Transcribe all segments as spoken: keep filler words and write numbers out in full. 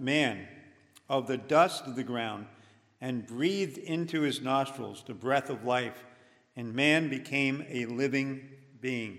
man of the dust of the ground and breathed into his nostrils the breath of life, and man became a living being.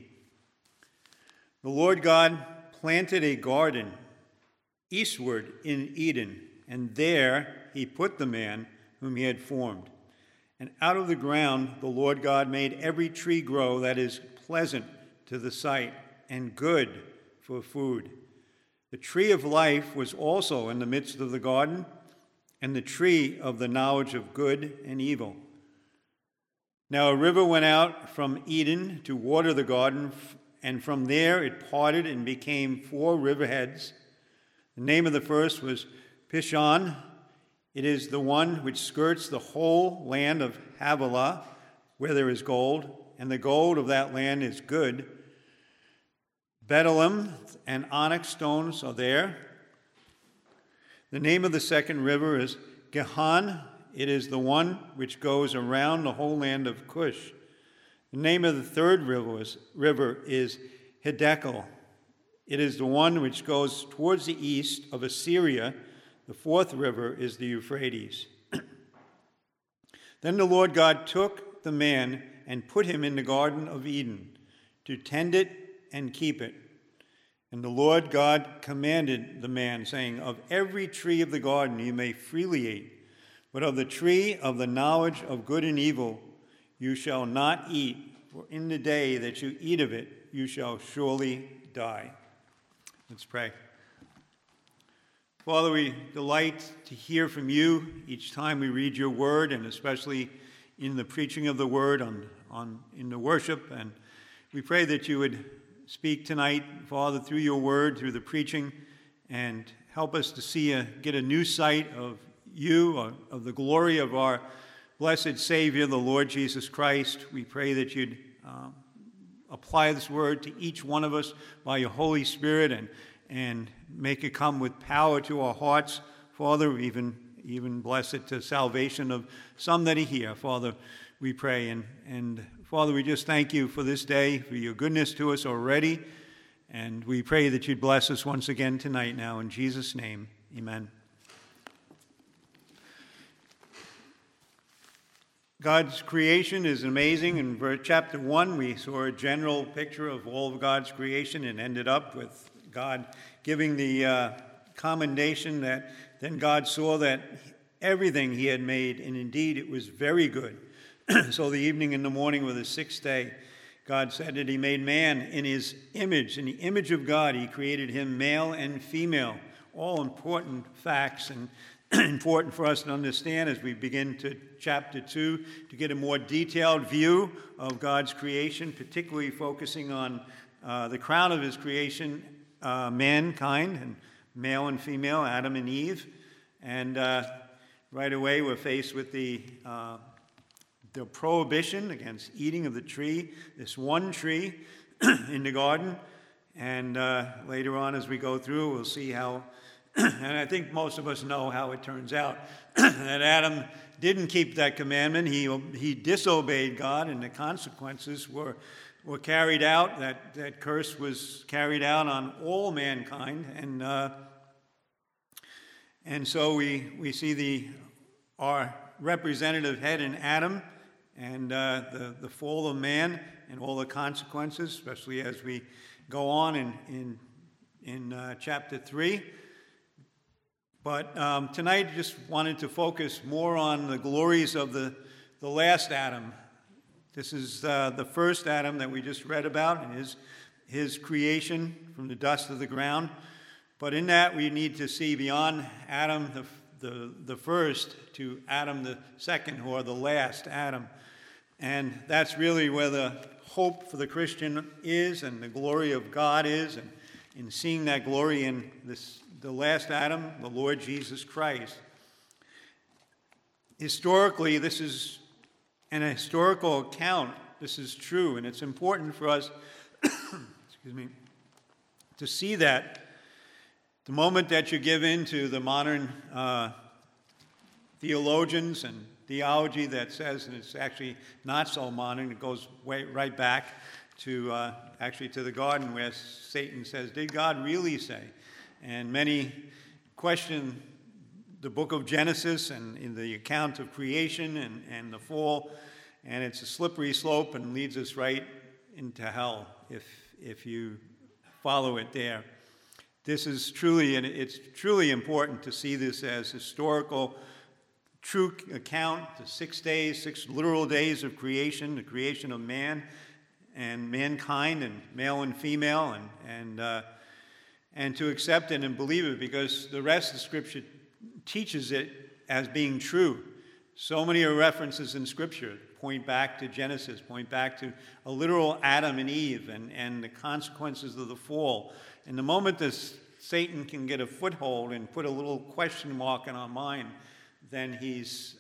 The Lord God planted a garden eastward in Eden, and there he put the man whom he had formed. And out of the ground the Lord God made every tree grow that is pleasant to the sight and good for food. The tree of life was also in the midst of the garden, and the tree of the knowledge of good and evil. Now a river went out from Eden to water the garden, and from there it parted and became four riverheads. The name of the first was Pishon. It is the one which skirts the whole land of Havilah, where there is gold, and the gold of that land is good. Bdellium and onyx stones are there. The name of the second river is Gihon. It is the one which goes around the whole land of Cush. The name of the third river is, river is Hiddekel. It is the one which goes towards the east of Assyria. The fourth river is the Euphrates. Then the Lord God took the man and put him in the Garden of Eden to tend it and keep it. And the Lord God commanded the man, saying, "Of every tree of the garden you may freely eat, but of the tree of the knowledge of good and evil you shall not eat, for in the day that you eat of it you shall surely die." Let's pray. Father, we delight to hear from you each time we read your word, and especially in the preaching of the word on, on in the worship. And we pray that you would speak tonight, Father, through your word, through the preaching, and help us to see a, get a new sight of you, of, of the glory of our blessed Savior, the Lord Jesus Christ. We pray that you'd um, apply this word to each one of us by your Holy Spirit, and and make it come with power to our hearts. Father, even even bless it to salvation of some that are here. Father, we pray. And, and Father, we just thank you for this day, for your goodness to us already. And we pray that you'd bless us once again tonight now. In Jesus' name, amen. God's creation is amazing. In chapter one, we saw a general picture of all of God's creation and ended up with God giving the uh, commendation that then God saw that everything he had made, and indeed it was very good. So the evening and the morning were the sixth day. God said that he made man in his image. In the image of God, he created him male and female. All important facts and important for us to understand as we begin to chapter two, to get a more detailed view of God's creation, particularly focusing on uh, the crown of his creation, uh, mankind, and male and female, Adam and Eve. And uh, right away we're faced with the uh, the prohibition against eating of the tree, this one tree in the garden. And uh, later on as we go through, we'll see how, and I think most of us know how it turns out, that Adam didn't keep that commandment. He he disobeyed God, and the consequences were were carried out. That, that curse was carried out on all mankind. And uh, and so we, we see the our representative head in Adam, and uh, the, the fall of man and all the consequences, especially as we go on in in, in uh, chapter three. But um, tonight I just wanted to focus more on the glories of the, the last Adam. This is uh, the first Adam that we just read about, and his, his creation from the dust of the ground. But in that we need to see beyond Adam the The, the first to Adam the second, or the last Adam. And that's really where the hope for the Christian is, and the glory of God is, and in seeing that glory in this, the last Adam, the Lord Jesus Christ. Historically, this is an historical account. This is true, and it's important for us excuse me, to see that. The moment that you give in to the modern uh, theologians and theology that says, and it's actually not so modern, it goes way, right back to uh, actually to the garden where Satan says, did God really say? And many question the book of Genesis and in the account of creation and, and the fall, and it's a slippery slope and leads us right into hell if if you follow it there. This is truly, and it's truly important to see this as historical, true account, the six days, six literal days of creation, the creation of man and mankind and male and female, and and uh, and to accept it and believe it, because the rest of Scripture teaches it as being true. So many references in Scripture point back to Genesis, point back to a literal Adam and Eve and, and the consequences of the fall. And the moment that Satan can get a foothold and put a little question mark in our mind, then he's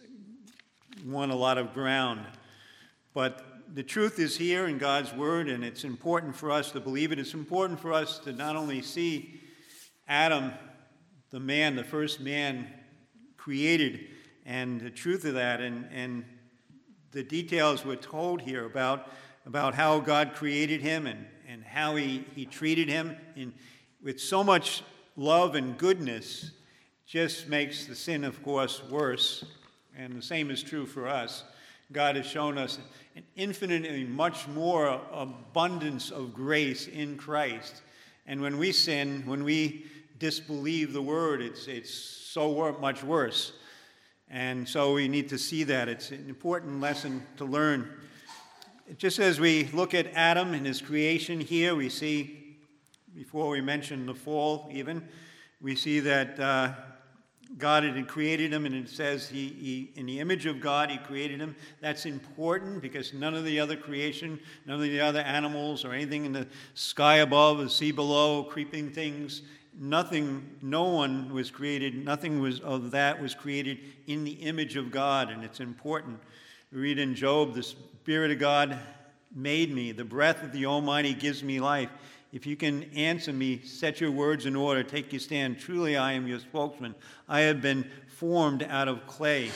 won a lot of ground. But the truth is here in God's Word, and it's important for us to believe it. It's important for us to not only see Adam, the man, the first man created, and the truth of that, and, and the details we're told here about, about how God created him and, and how he, he treated him in, with so much love and goodness, just makes the sin, of course, worse. And the same is true for us. God has shown us an infinitely much more abundance of grace in Christ. And when we sin, when we disbelieve the word, it's, it's so much worse. And so we need to see that. It's an important lesson to learn. Just as we look at Adam and his creation here, we see, before we mention the fall even, we see that uh, God had created him, and it says he, he, in the image of God, he created him. That's important because none of the other creation, none of the other animals or anything in the sky above, the sea below, creeping things, nothing, no one was created, nothing was of that was created in the image of God, and it's important. We read in Job, the Spirit of God made me, the breath of the Almighty gives me life. If you can answer me, set your words in order, take your stand. Truly I am your spokesman. I have been formed out of clay.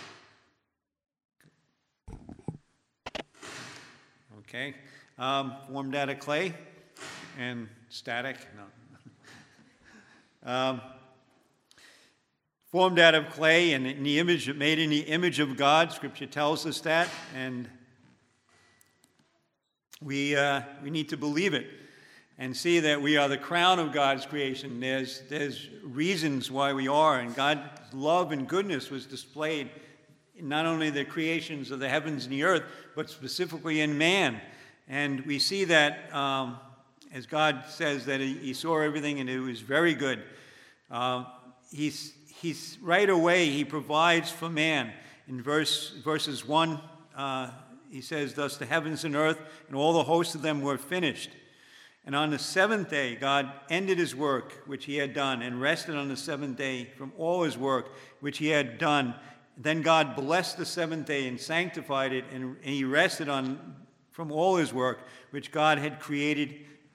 Okay, um, formed out of clay and static, no. Um, formed out of clay and in the image, made in the image of God. Scripture tells us that, and we uh, we need to believe it and see that we are the crown of God's creation. There's there's reasons why we are, and God's love and goodness was displayed in not only the creations of the heavens and the earth, but specifically in man. And we see that. Um, As God says that he, he saw everything and it was very good. Uh, he's, he's right away he provides for man. In verse verses one, uh, he says, "Thus the heavens and earth and all the hosts of them were finished. And on the seventh day God ended his work which he had done, and rested on the seventh day from all his work which he had done. Then God blessed the seventh day and sanctified it, and, and he rested on from all his work which God had created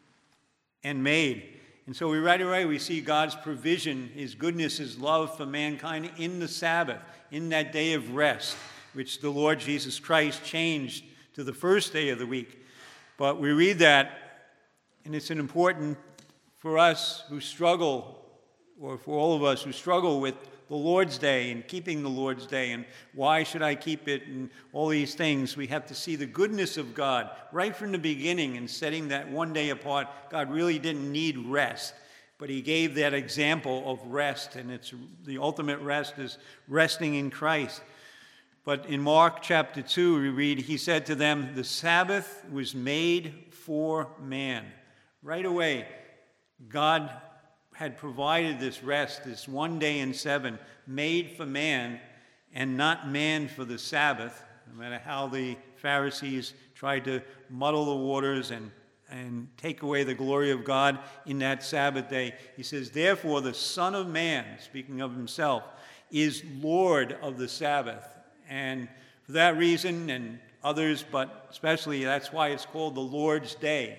and made." And so we right away we see God's provision, his goodness, his love for mankind in the Sabbath, in that day of rest, which the Lord Jesus Christ changed to the first day of the week. But we read that, and it's an important for us who struggle, or for all of us who struggle with the Lord's Day and keeping the Lord's Day, and why should I keep it, and all these things. We have to see the goodness of God right from the beginning in setting that one day apart. God really didn't need rest, but he gave that example of rest, and it's the ultimate rest is resting in Christ. But in Mark chapter two, we read, he said to them, "The Sabbath was made for man." Right away, God had provided this rest, this one day in seven, made for man and not man for the Sabbath, no matter how the Pharisees tried to muddle the waters and, and take away the glory of God in that Sabbath day. He says, "Therefore the Son of Man," speaking of himself, "is Lord of the Sabbath." And for that reason, and others, but especially that's why it's called the Lord's Day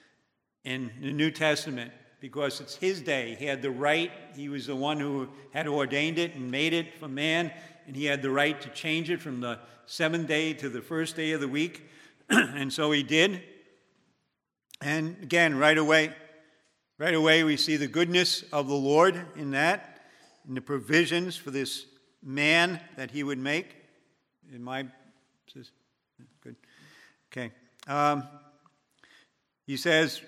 in the New Testament, because it's his day. He had the right, he was the one who had ordained it and made it for man, and he had the right to change it from the seventh day to the first day of the week, and so he did. And again, right away, right away we see the goodness of the Lord in that, and the provisions for this man that he would make. In my, good, okay. Um, he says,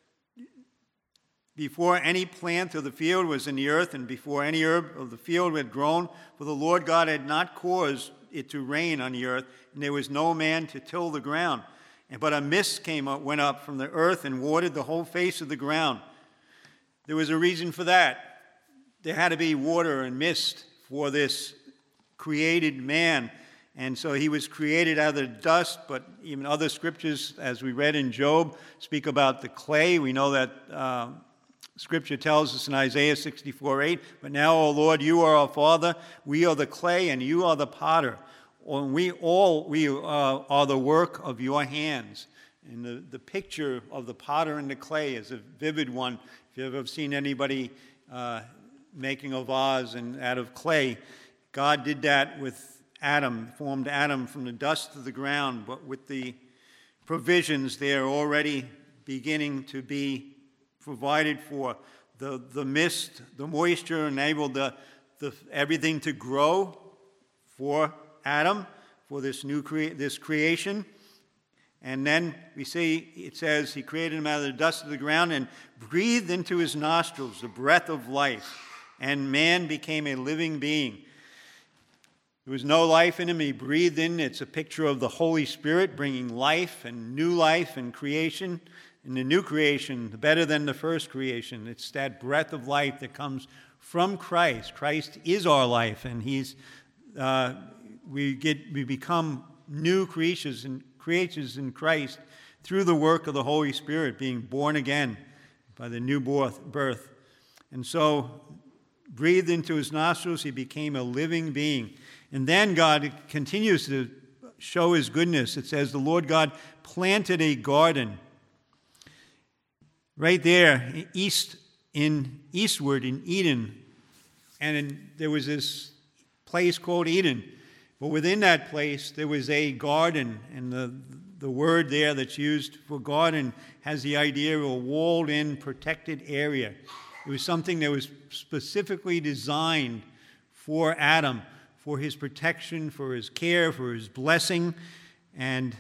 before any plant of the field was in the earth, and before any herb of the field had grown, for the Lord God had not caused it to rain on the earth, and there was no man to till the ground. And but a mist came up, went up from the earth and watered the whole face of the ground. There was a reason for that. There had to be water and mist for this created man. And so he was created out of the dust, but even other scriptures, as we read in Job, speak about the clay. We know that uh, Scripture tells us in Isaiah sixty-four eight, but now, O Lord, you are our Father, we are the clay, and you are the potter. And we all we uh, are the work of your hands. And the, the picture of the potter and the clay is a vivid one. If you've ever seen anybody uh, making a vase and out of clay, God did that with Adam, formed Adam from the dust of the ground, but with the provisions there already beginning to be provided for. The, the mist, the moisture enabled the, the, everything to grow for Adam, for this new crea- this creation. And then we see it says he created him out of the dust of the ground and breathed into his nostrils the breath of life, and man became a living being. There was no life in him. He breathed in. It's a picture of the Holy Spirit bringing life and new life and creation. And the new creation, better than the first creation. It's that breath of life that comes from Christ. Christ is our life, and He's uh, we get we become new creatures and creatures in Christ through the work of the Holy Spirit, being born again by the new birth. And so, breathed into his nostrils, he became a living being. And then God continues to show his goodness. It says, the Lord God planted a garden right there, east in eastward in Eden. And in, there was this place called Eden. But within that place, there was a garden. And the, the word there that's used for garden has the idea of a walled-in, protected area. It was something that was specifically designed for Adam, for his protection, for his care, for his blessing. And,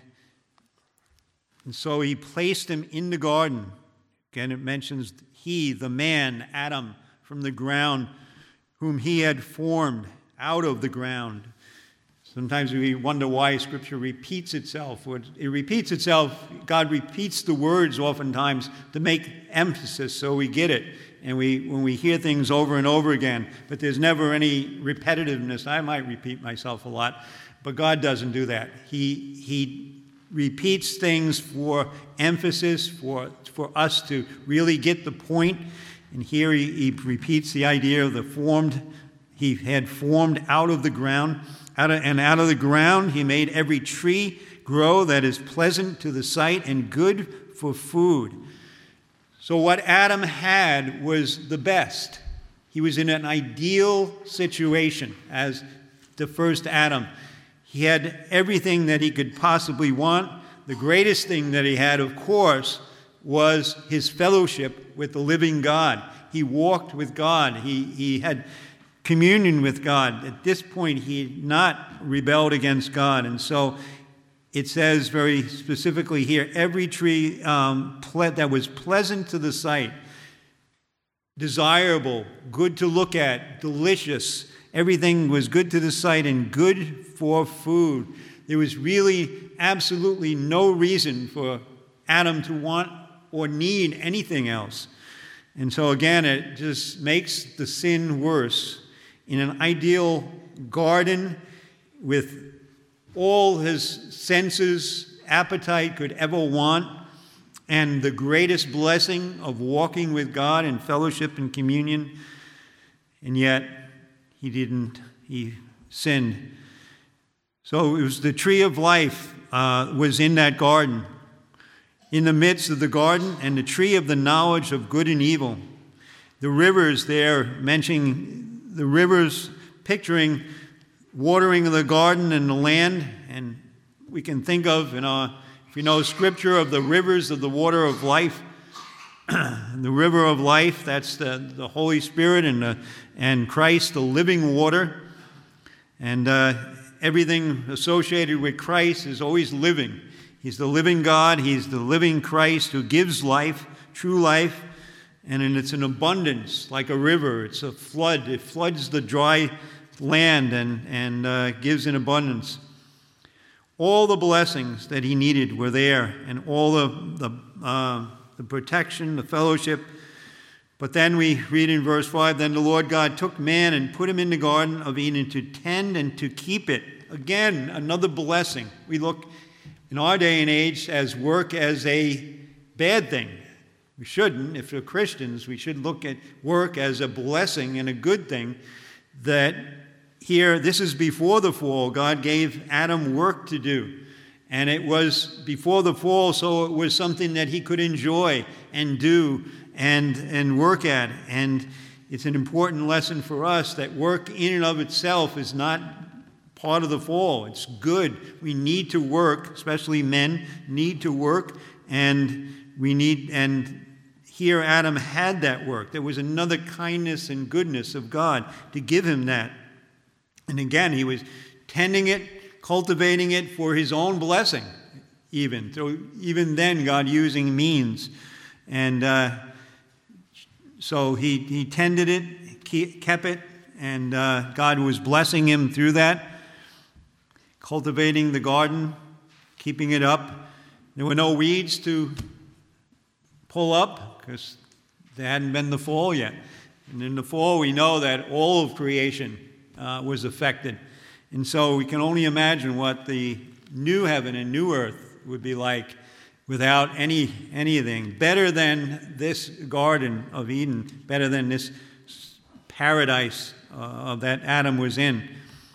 and so he placed him in the garden. Again, it mentions he, the man, Adam, from the ground, whom he had formed out of the ground. Sometimes we wonder why Scripture repeats itself. It repeats itself. God repeats the words oftentimes to make emphasis so we get it. And we, when we hear things over and over again, but there's never any repetitiveness. I might repeat myself a lot, but God doesn't do that. He, he repeats things for emphasis, for, for us to really get the point. And here he, he repeats the idea of the formed, he had formed out of the ground. Out of, and out of the ground he made every tree grow that is pleasant to the sight and good for food. So what Adam had was the best. He was in an ideal situation as the first Adam. He had everything that he could possibly want. The greatest thing that he had, of course, was his fellowship with the living God. He walked with God. He, he had communion with God. At this point, he had not rebelled against God. And so it says very specifically here, every tree um, ple- that was pleasant to the sight, desirable, good to look at, delicious, everything was good to the sight and good for food. There was really absolutely no reason for Adam to want or need anything else. And so again, it just makes the sin worse. In an ideal garden with all his senses, appetite could ever want, and the greatest blessing of walking with God in fellowship and communion, and yet he didn't, he sinned. So it was the tree of life uh, was in that garden, in the midst of the garden, and the tree of the knowledge of good and evil. The rivers there, mentioning the rivers, picturing watering of the garden and the land, and we can think of, in our, if you know Scripture, of the rivers of the water of life. the river of life, that's the, the Holy Spirit and, the, and Christ, the living water. And uh, everything associated with Christ is always living. He's the living God. He's the living Christ who gives life, true life. And it's an abundance, like a river. It's a flood. It floods the dry land and, and uh, gives in abundance. All the blessings that he needed were there, and all the, the, uh, the protection, the fellowship. But then we read in verse five, then the Lord God took man and put him in the Garden of Eden to tend and to keep it. Again, another blessing. We look in our day and age as work as a bad thing. We shouldn't. If we're Christians, we should look at work as a blessing and a good thing. That here, this is before the fall. God gave Adam work to do. And it was before the fall, so it was something that he could enjoy and do and, and work at. And it's an important lesson for us that work in and of itself is not part of the fall. It's good. We need to work, especially men need to work, and we need, and here Adam had that work. There was another kindness and goodness of God to give him that. And again, he was tending it, cultivating it for his own blessing, even. So even then, God using means. And uh, so he, he tended it, kept it, and uh, God was blessing him through that, cultivating the garden, keeping it up. There were no weeds to pull up because there hadn't been the fall yet. And in the fall, we know that all of creation uh, was affected. And so we can only imagine what the new heaven and new earth would be like without any anything. Better than this Garden of Eden, better than this paradise uh, that Adam was in.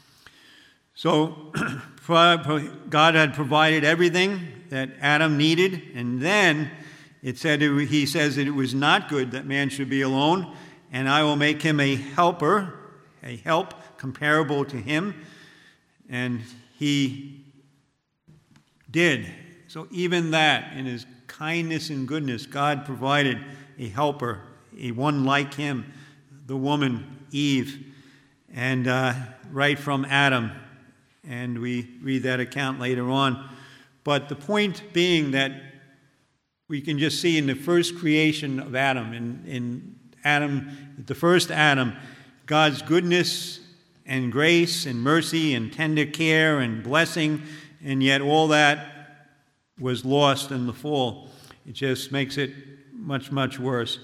So God had provided everything that Adam needed, and then it said it, he says that it was not good that man should be alone, and I will make him a helper, a help comparable to him. And he did. So even that, in his kindness and goodness, God provided a helper, a one like him, the woman Eve, and uh, right from Adam. And we read that account later on. But the point being that we can just see in the first creation of Adam, in, in Adam, the first Adam, God's goodness and grace and mercy and tender care and blessing, and yet all that was lost in the fall. It just makes it much, much worse.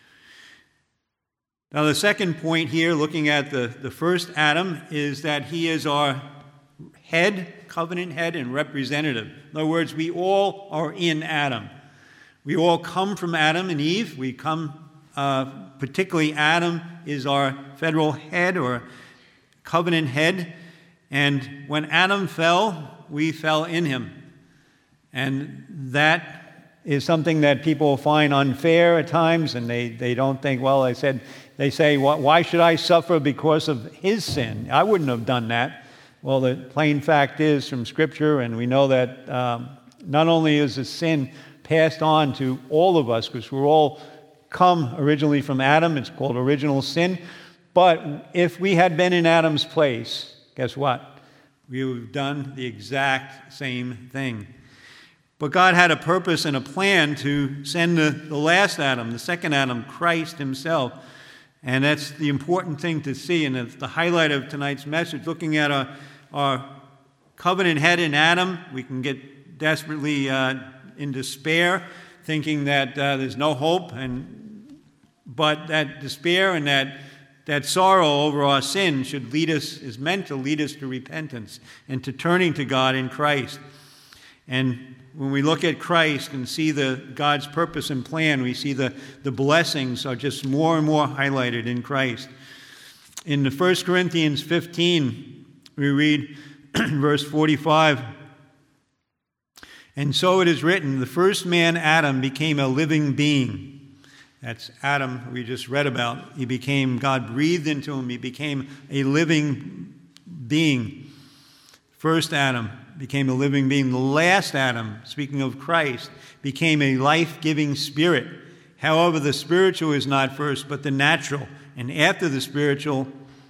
Now the second point here, looking at the, the first Adam, is that he is our head, covenant head, and representative. In other words, we all are in Adam. We all come from Adam and Eve. We come, uh, particularly Adam is our federal head or covenant head. And when Adam fell, we fell in him. And that is something that people find unfair at times, and they, they don't think, well, I said, they say, why should I suffer because of his sin? I wouldn't have done that. Well, the plain fact is from Scripture, and we know that um, not only is the sin passed on to all of us, because we're all come originally from Adam, it's called original sin, but if we had been in Adam's place, guess what? We would have done the exact same thing. But God had a purpose and a plan to send the, the last Adam, the second Adam, Christ himself. And that's the important thing to see, and it's the highlight of tonight's message. Looking at our, our covenant head in Adam, we can get desperately uh, in despair, thinking that uh, there's no hope, and but that despair and that that sorrow over our sin should lead us, is meant to lead us to repentance and to turning to God in Christ. And when we look at Christ and see the God's purpose and plan, we see the, the blessings are just more and more highlighted in Christ. In the First Corinthians fifteen, we read verse forty-five, and so it is written, the first man, Adam, became a living being. That's Adam we just read about. He became, God breathed into him, he became a living being. First Adam became a living being. The last Adam, speaking of Christ, became a life-giving spirit, However, the spiritual is not first, but the natural, and after the spiritual,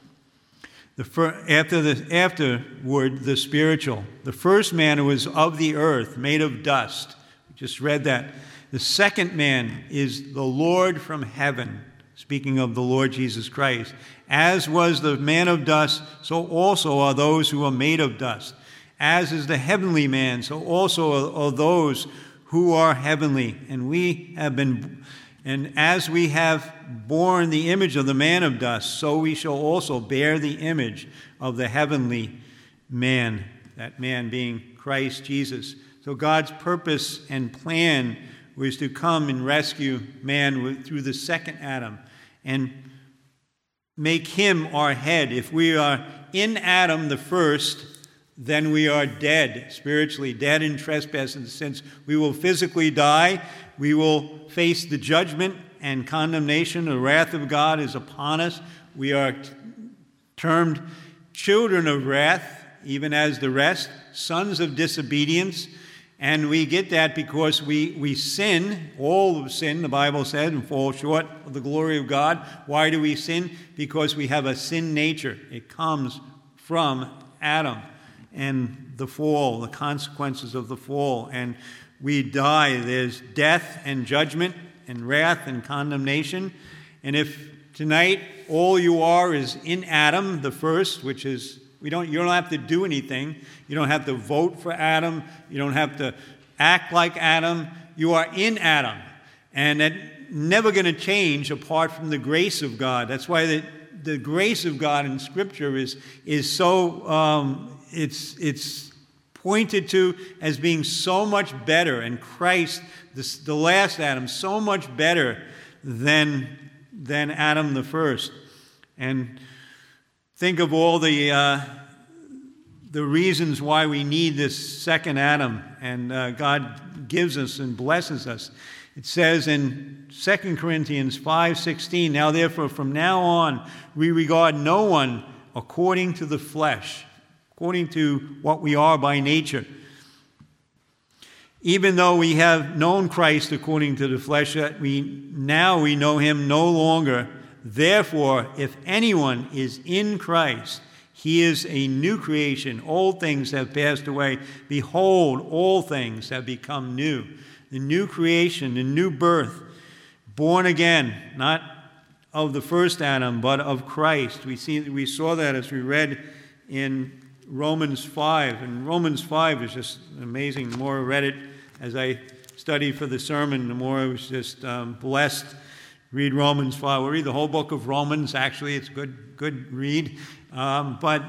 the fir- after the afterward the spiritual. The first man was of the earth, made of dust. We just read that. The second man is the Lord from heaven, speaking of the Lord Jesus Christ. As was the man of dust, so also are those who are made of dust. As is the heavenly man, so also are, are those who are heavenly. And we have been, and as we have borne the image of the man of dust, so we shall also bear the image of the heavenly man, that man being Christ Jesus. So God's purpose and plan was to come and rescue man through the second Adam and make him our head. If we are in Adam the first, then we are dead, spiritually, dead in trespass and sins. We will physically die. We will face the judgment and condemnation. The wrath of God is upon us. We are t- termed children of wrath, even as the rest, sons of disobedience. And we get that because we, we sin, all of sin, the Bible said, and fall short of the glory of God. Why do we sin? Because we have a sin nature. It comes from Adam and the fall, the consequences of the fall. And we die. There's death and judgment and wrath and condemnation. And if tonight all you are is in Adam, the first, which is, we don't, you don't have to do anything. You don't have to vote for Adam. You don't have to act like Adam. You are in Adam. And that's never going to change apart from the grace of God. That's why the, the grace of God in Scripture is, is so, um, it's, it's pointed to as being so much better, and Christ, the, the last Adam, so much better than, than Adam the first. And think of all the uh, the reasons why we need this second Adam, and uh, God gives us and blesses us. It says in Second Corinthians five sixteen, "Now therefore from now on we regard no one according to the flesh," according to what we are by nature. Even though we have known Christ according to the flesh, we now we know him no longer. Therefore, if anyone is in Christ, he is a new creation. Old things have passed away. Behold, all things have become new. The new creation, the new birth, born again, not of the first Adam, but of Christ. We see, we saw that as we read in Romans five. And Romans five is just amazing. The more I read it as I studied for the sermon, the more I was just um, blessed. Read Romans five. We'll read the whole book of Romans. Actually, it's a good, good read. Um, but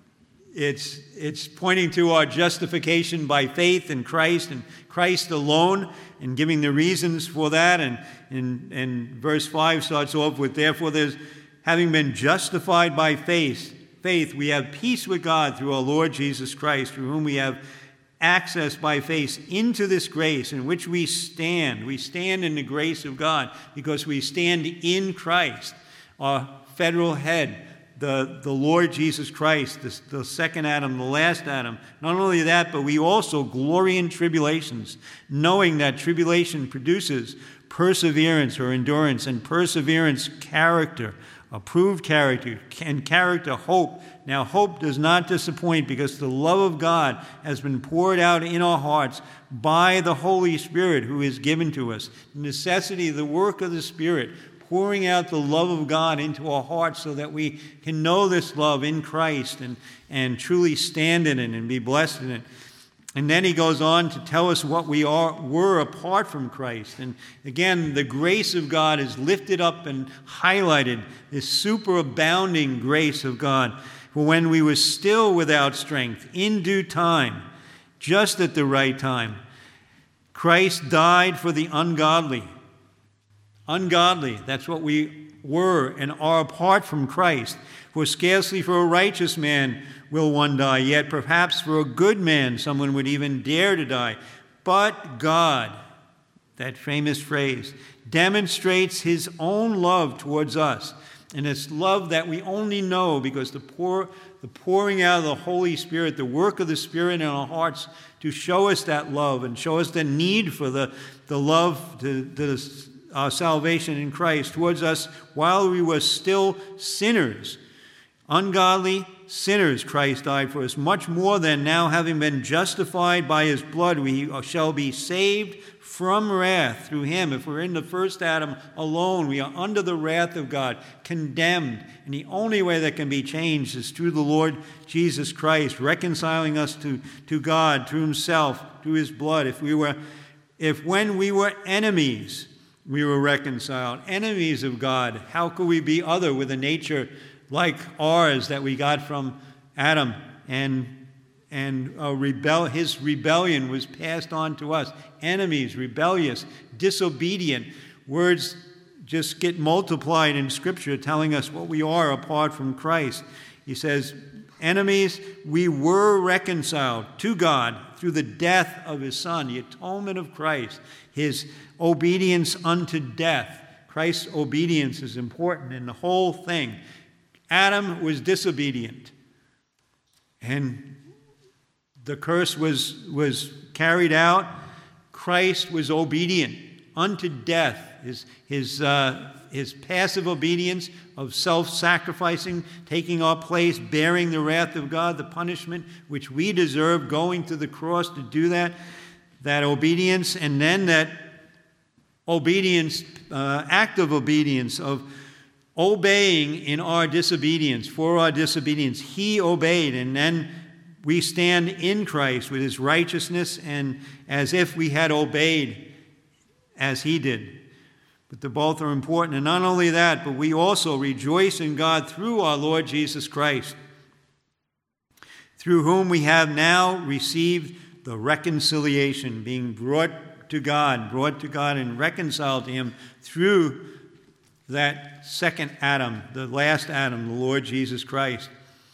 it's, it's pointing to our justification by faith in Christ and Christ alone, and giving the reasons for that. And, and, and verse five starts off with, "Therefore, there's, having been justified by faith, faith, we have peace with God through our Lord Jesus Christ, through whom we have access by faith into this grace in which we stand." We stand in the grace of God because we stand in Christ, our federal head, the, the Lord Jesus Christ, the, the second Adam, the last Adam. Not only that, but we also glory in tribulations, knowing that tribulation produces perseverance or endurance, and perseverance, character, approved character, and character, hope. Now, hope does not disappoint, because the love of God has been poured out in our hearts by the Holy Spirit who is given to us. The necessity, the work of the Spirit, pouring out the love of God into our hearts so that we can know this love in Christ and, and truly stand in it and be blessed in it. And then he goes on to tell us what we are were apart from Christ. And again, the grace of God is lifted up and highlighted, this superabounding grace of God. For when we were still without strength, in due time, just at the right time, Christ died for the ungodly. Ungodly, that's what we were and are apart from Christ. For scarcely for a righteous man will one die, yet perhaps for a good man someone would even dare to die. But God, that famous phrase, demonstrates his own love towards us. And it's love that we only know because the pour, the pouring out of the Holy Spirit, the work of the Spirit in our hearts to show us that love and show us the need for the, the love to, to our salvation in Christ towards us while we were still sinners. Ungodly sinners, Christ died for us. Much more than now, having been justified by his blood, we shall be saved from wrath through him. If we're in the first Adam alone, we are under the wrath of God, condemned. And the only way that can be changed is through the Lord Jesus Christ, reconciling us to, to God, through himself, through his blood. If we were, if when we were enemies, we were reconciled, enemies of God, how could we be other with a nature like ours that we got from Adam, and and a rebel his rebellion was passed on to us. Enemies, rebellious, disobedient. Words just get multiplied in Scripture telling us what we are apart from Christ. He says, enemies, we were reconciled to God through the death of his Son, the atonement of Christ, his obedience unto death. Christ's obedience is important in the whole thing. Adam was disobedient, and the curse was, was carried out. Christ was obedient unto death. His, his, uh, his passive obedience of self-sacrificing, taking our place, bearing the wrath of God, the punishment which we deserve, going to the cross to do that, that obedience, and then that obedience, uh, act of obedience, of obeying in our disobedience, for our disobedience. He obeyed, and then we stand in Christ with his righteousness and as if we had obeyed as he did. But the both are important. And not only that, but we also rejoice in God through our Lord Jesus Christ, through whom we have now received the reconciliation, being brought to God, brought to God and reconciled to him through that second Adam, the last Adam, the Lord Jesus Christ.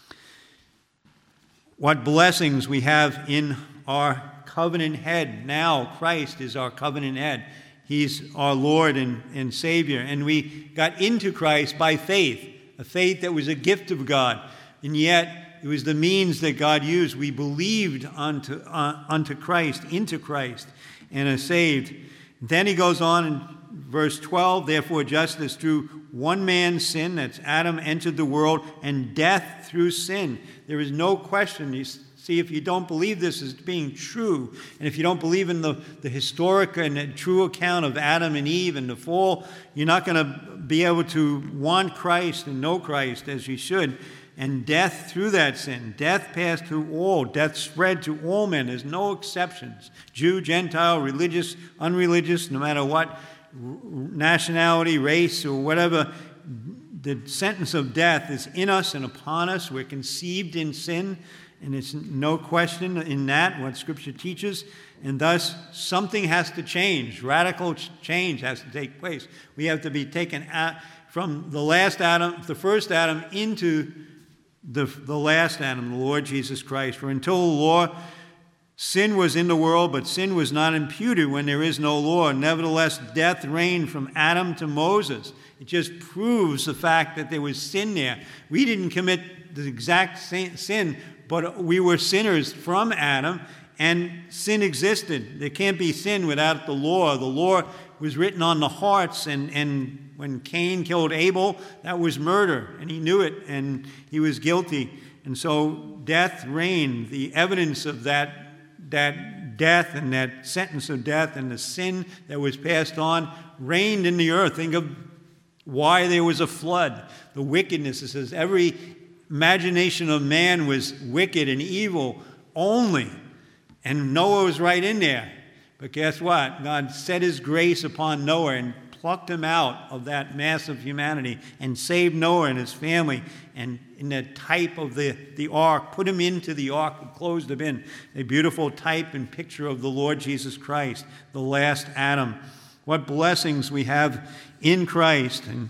What blessings we have in our covenant head. Now Christ is our covenant head. He's our Lord and, and Savior. And we got into Christ by faith, a faith that was a gift of God. And yet it was the means that God used. We believed unto, uh, unto Christ, into Christ, and are saved. Then he goes on in verse twelve, therefore just as through one man's sin, that's Adam, entered the world, and death through sin. There is no question. You see, if you don't believe this as being true, and if you don't believe in the, the historic and true account of Adam and Eve and the fall, you're not going to be able to want Christ and know Christ as you should. And death through that sin. Death passed through all. Death spread to all men. There's no exceptions. Jew, Gentile, religious, unreligious, no matter what nationality, race, or whatever. The sentence of death is in us and upon us. We're conceived in sin, and it's no question in that what Scripture teaches. And thus, something has to change. Radical change has to take place. We have to be taken out from the last Adam, the first Adam, into the, the last Adam, the Lord Jesus Christ. For until the law, sin was in the world, but sin was not imputed when there is no law. Nevertheless, death reigned from Adam to Moses. It just proves the fact that there was sin there. We didn't commit the exact sin, but we were sinners from Adam, and sin existed. There can't be sin without the law. The law was written on the hearts, and, and when Cain killed Abel, that was murder, and he knew it, and he was guilty. And so death reigned. The evidence of that that death and that sentence of death and the sin that was passed on reigned in the earth. Think of why there was a flood. The wickedness, it says, every imagination of man was wicked and evil only. And Noah was right in there. But guess what? God set his grace upon Noah and plucked him out of that mass of humanity and saved Noah and his family. And in the type of the, the ark, put him into the ark and closed him in. A beautiful type and picture of the Lord Jesus Christ, the last Adam. What blessings we have in Christ. And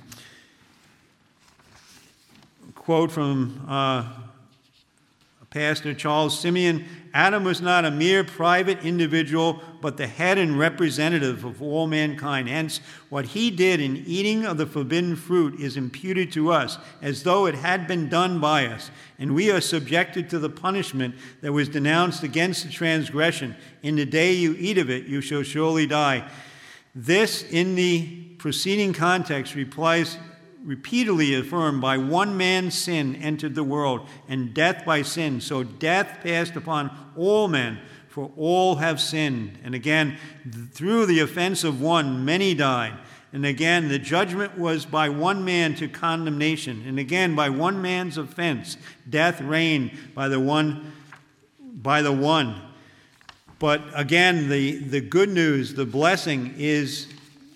a quote from uh, Pastor Charles Simeon, Adam was not a mere private individual, but the head and representative of all mankind. Hence, what he did in eating of the forbidden fruit is imputed to us, as though it had been done by us. And we are subjected to the punishment that was denounced against the transgression. In the day you eat of it, you shall surely die. This in the preceding context replies repeatedly affirmed, by one man's sin entered the world, and death by sin. So death passed upon all men, for all have sinned. And again, through the offense of one, many died. And again, the judgment was by one man to condemnation. And again, by one man's offense, death reigned by the one, by the one. But again, the, the good news, the blessing is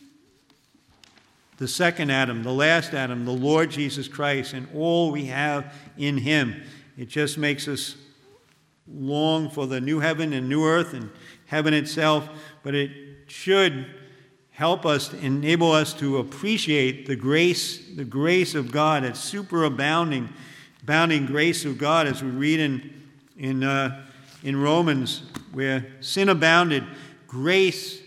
the second Adam, the last Adam, the Lord Jesus Christ, and all we have in him. It just makes us long for the new heaven and new earth and heaven itself, but it should help us, enable us to appreciate the grace, the grace of God, that superabounding, abounding grace of God, as we read in in uh, in Romans, where sin abounded, grace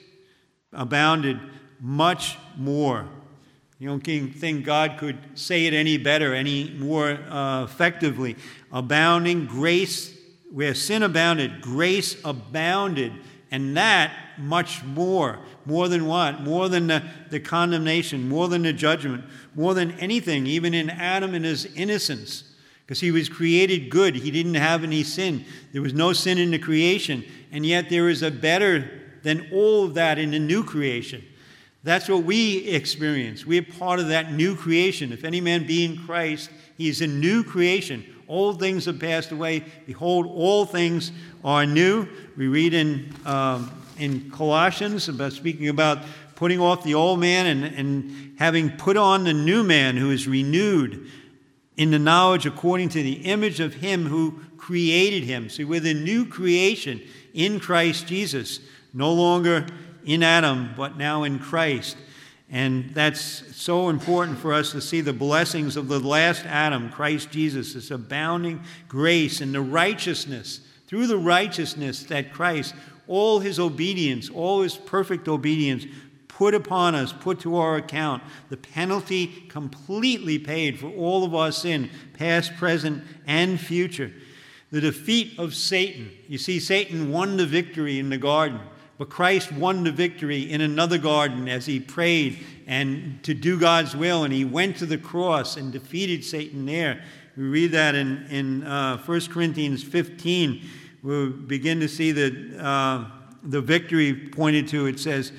abounded much more. You don't think God could say it any better, any more uh, effectively. Abounding grace, where sin abounded, grace abounded, and that much more. More than what? More than the, the condemnation, more than the judgment, more than anything, even in Adam and his innocence. Because he was created good. He didn't have any sin. There was no sin in the creation. And yet there is a better than all of that in the new creation. That's what we experience. We are part of that new creation. If any man be in Christ, he is a new creation. Old things have passed away. Behold, all things are new. We read in um, in Colossians, about speaking about putting off the old man and, and having put on the new man who is renewed in the knowledge according to the image of him who created him. See, we're the new creation in Christ Jesus. No longer in Adam, but now in Christ. And that's so important for us to see the blessings of the last Adam, Christ Jesus, this abounding grace and the righteousness, through the righteousness that Christ, all his obedience, all his perfect obedience, put upon us, put to our account, the penalty completely paid for all of our sin, past, present, and future. The defeat of Satan. You see, Satan won the victory in the garden. But Christ won the victory in another garden as he prayed and to do God's will, and he went to the cross and defeated Satan there. We read that in, in uh, First Corinthians fifteen. We'll begin to see the, uh, the victory pointed to. It says,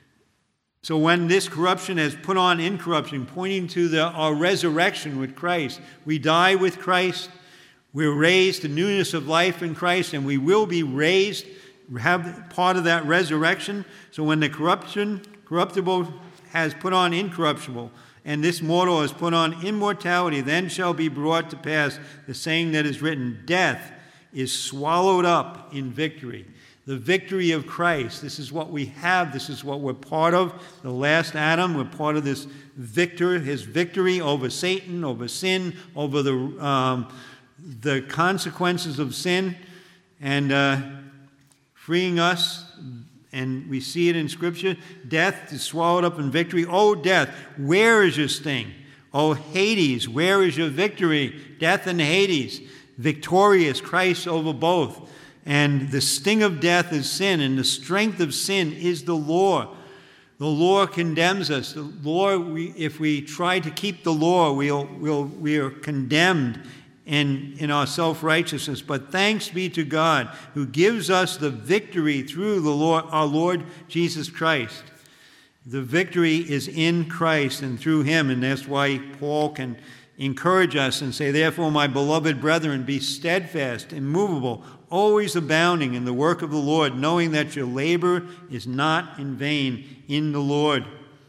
so when this corruption has put on incorruption, pointing to the, our resurrection with Christ, we die with Christ, we're raised to newness of life in Christ, and we will be raised, have part of that resurrection. So when the corruption, corruptible has put on incorruptible, and this mortal has put on immortality, then shall be brought to pass the saying that is written, death is swallowed up in victory. The victory of Christ. This is what we have. This is what we're part of. The last Adam, we're part of this victor, his victory over Satan, over sin, over the, um, the consequences of sin, and uh, freeing us, and we see it in Scripture. Death is swallowed up in victory. Oh, death, where is your sting? Oh, Hades, where is your victory? Death and Hades, victorious Christ over both. And the sting of death is sin, and the strength of sin is the law. The law condemns us. The law, we, if we try to keep the law, we'll, we'll, we are condemned in, in our self-righteousness. But thanks be to God who gives us the victory through the Lord, our Lord Jesus Christ. The victory is in Christ and through him, and that's why Paul can encourage us and say, therefore, my beloved brethren, be steadfast, immovable, always abounding in the work of the Lord, knowing that your labor is not in vain in the Lord.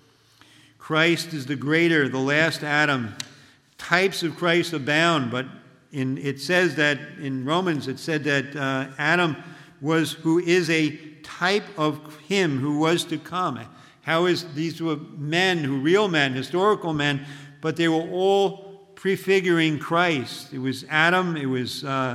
Christ is the greater, the last Adam. Types of Christ abound, but in, it says that in Romans, it said that uh, Adam was who is a type of him who was to come. How is these were men, who real men, historical men, but they were all prefiguring Christ. It was Adam, it was uh,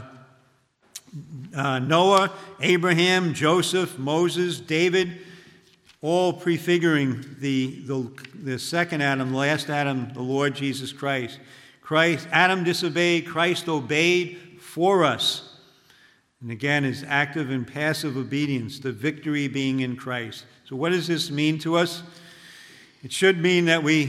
uh, Noah, Abraham, Joseph, Moses, David, all prefiguring the, the, the second Adam, the last Adam, the Lord Jesus Christ. Christ. Adam disobeyed, Christ obeyed for us. And again, is active and passive obedience, the victory being in Christ. So what does this mean to us? It should mean that we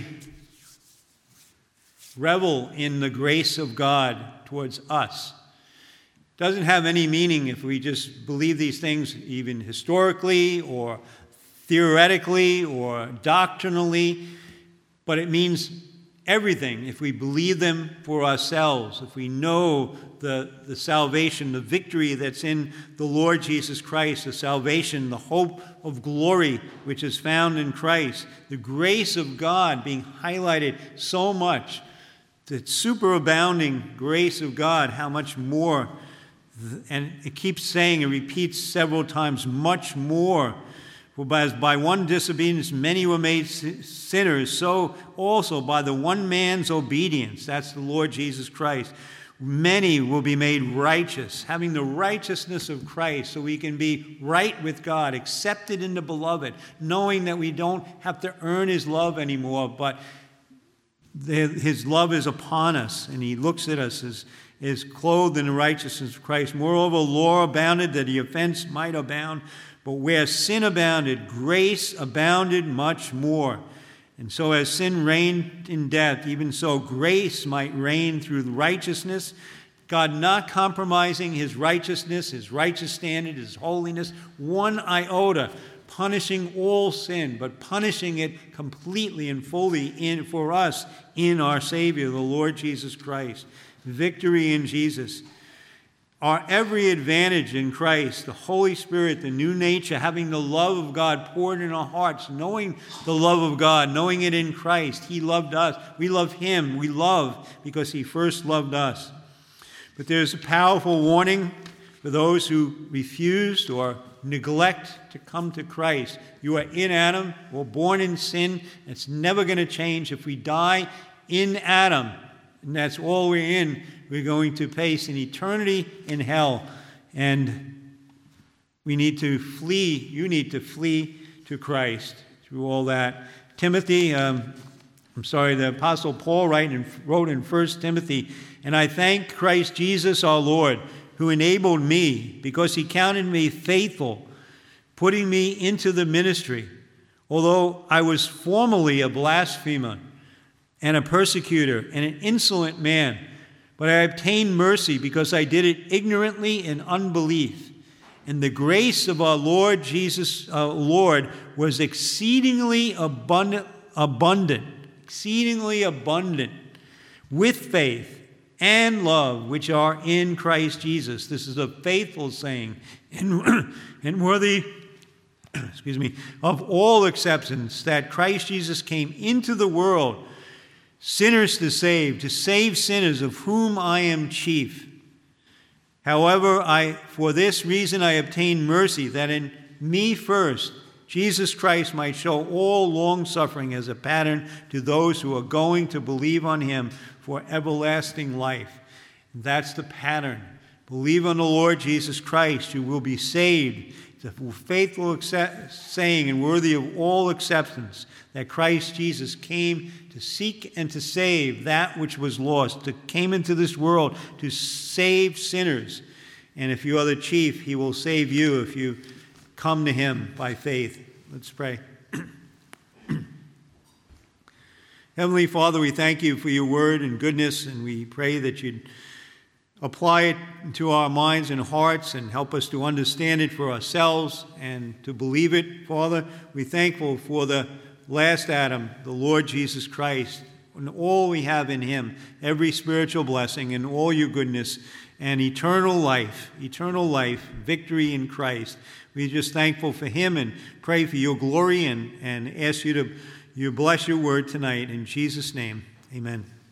revel in the grace of God towards us. It doesn't have any meaning if we just believe these things even historically or theoretically or doctrinally, but it means everything if we believe them for ourselves, if we know the, the salvation, the victory that's in the Lord Jesus Christ, the salvation, the hope of glory which is found in Christ, the grace of God being highlighted so much, the superabounding grace of God, how much more, and it keeps saying, it repeats several times, much more. For by, by one disobedience many were made sinners, so also by the one man's obedience, that's the Lord Jesus Christ, many will be made righteous, having the righteousness of Christ, so we can be right with God, accepted in the beloved, knowing that we don't have to earn his love anymore, but his love is upon us, and he looks at us as is clothed in the righteousness of Christ. Moreover, law abounded that the offense might abound, but where sin abounded, grace abounded much more. And so as sin reigned in death, even so grace might reign through righteousness, God not compromising his righteousness, his righteous standard, his holiness, one iota, punishing all sin, but punishing it completely and fully in for us in our Savior, the Lord Jesus Christ. Victory in Jesus. Our every advantage in Christ, the Holy Spirit, the new nature, having the love of God poured in our hearts, knowing the love of God, knowing it in Christ. He loved us. We love him. We love because he first loved us. But there's a powerful warning for those who refused or neglect to come to Christ. You are in Adam, we're born in sin. It's never going to change. If we die in Adam, and that's all we're in, we're going to face an eternity in hell. And we need to flee, you need to flee to Christ through all that. Timothy, um, I'm sorry, the Apostle Paul wrote in, wrote in First Timothy, and I thank Christ Jesus our Lord, who enabled me, because he counted me faithful, putting me into the ministry, although I was formerly a blasphemer and a persecutor and an insolent man. But I obtained mercy because I did it ignorantly in unbelief. And the grace of our Lord Jesus, our Lord, was exceedingly abundant, abundant, exceedingly abundant with faith and love which are in Christ Jesus. This is a faithful saying and, and worthy, excuse me, of all acceptance, that Christ Jesus came into the world, sinners to save, to save sinners, of whom I am chief. However, I, for this reason I obtained mercy, that in me first Jesus Christ might show all long-suffering as a pattern to those who are going to believe on him for everlasting life. And that's the pattern. Believe on the Lord Jesus Christ, you will be saved. It's a faithful accept, saying and worthy of all acceptance that Christ Jesus came to seek and to save that which was lost, to came into this world to save sinners. And if you are the chief, he will save you if you come to him by faith. Let's pray. Heavenly Father, we thank you for your word and goodness, and we pray that you'd apply it to our minds and hearts and help us to understand it for ourselves and to believe it, Father. We're thankful for the last Adam, the Lord Jesus Christ, and all we have in him, every spiritual blessing and all your goodness and eternal life, eternal life, victory in Christ. We're just thankful for him and pray for your glory and, and ask you to you bless your word tonight. In Jesus' name, amen.